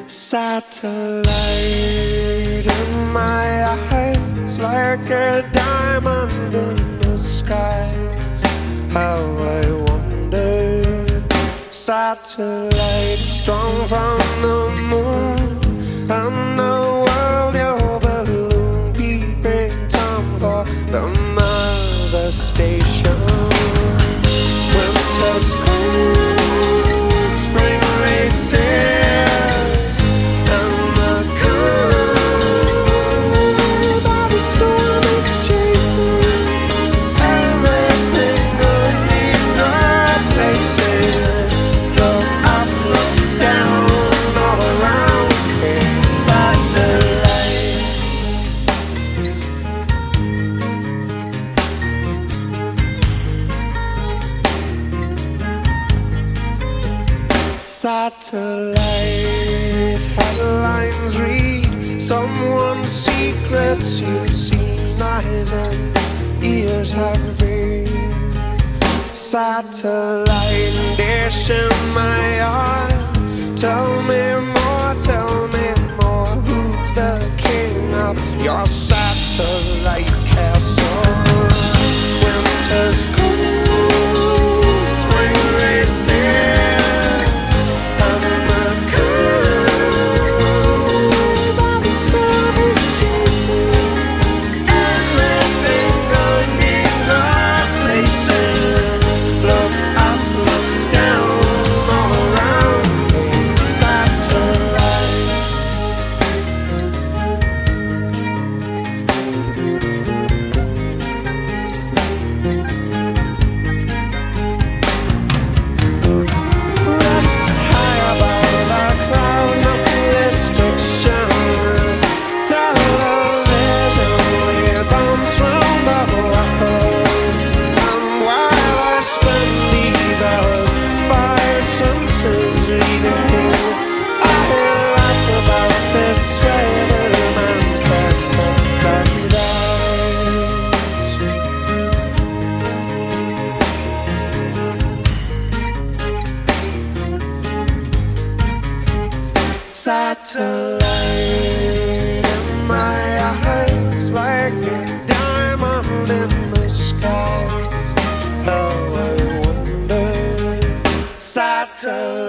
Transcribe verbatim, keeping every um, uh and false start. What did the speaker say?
Satellite in my eyes, like a diamond in the sky. How I wonder. Satellite strong from the moon, and the world your balloon peeping Tom for the mother station. Winter's cold, spring races, and the calm by the storm is chasing. Everything good needs replacing. Look up, look down, all around me. Satellite. Satellite headlines read someone's secrets you've seen, eyes and ears have read. Satellite dish in my eye, tell me more, tell me more. Who's the king of your satellite castle? Winter's cold, spring races. Satellite in my eyes, like a diamond in the sky. How I wonder. Satellite.